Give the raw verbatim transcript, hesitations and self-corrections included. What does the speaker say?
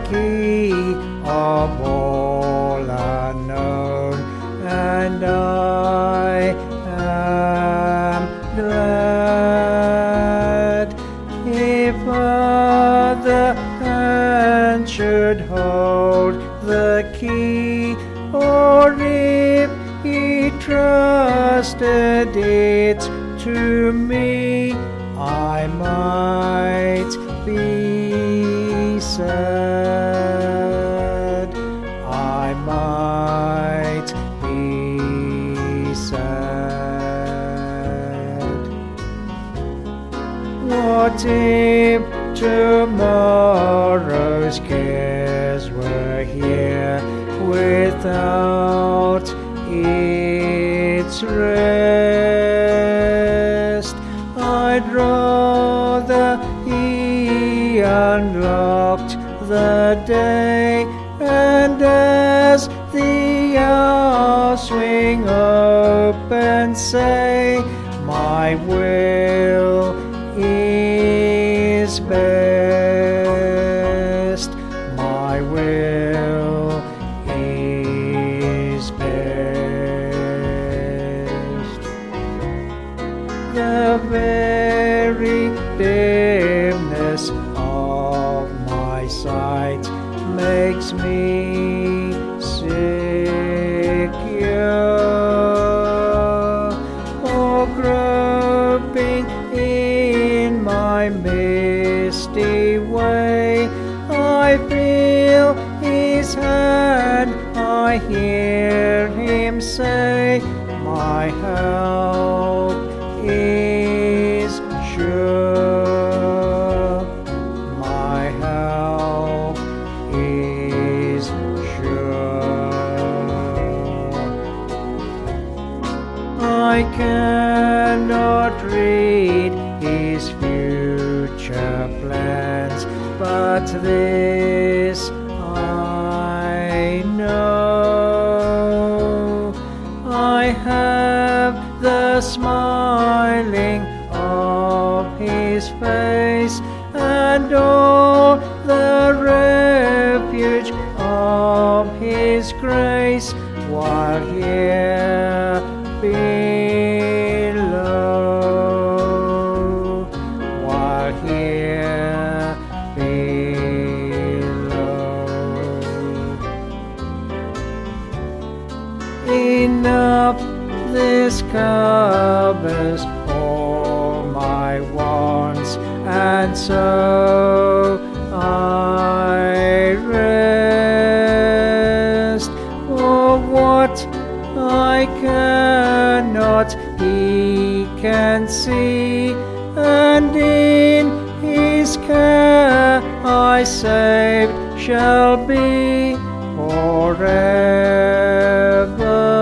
key of all unknown, and I am glad. If other hand should hold the key, or if he trusted it to me, I might be sad. I might be sad. What if tomorrow's cares were here without its rest? I'd rather he unlocked the day, and as the hours swing open, say, my will is best. My will is best. The very dimness of my sight makes me secure, or groping in my misty way, I feel his hand, I hear him say, my help is sure. My help is sure. I cannot read his future plans, but this I know, I have the smiling of his face, and all the refuge of his grace, while here below, while here below. Enough, this covers all my wants, and so I rest. For what I cannot, he can see, and in his care I saved shall be forever.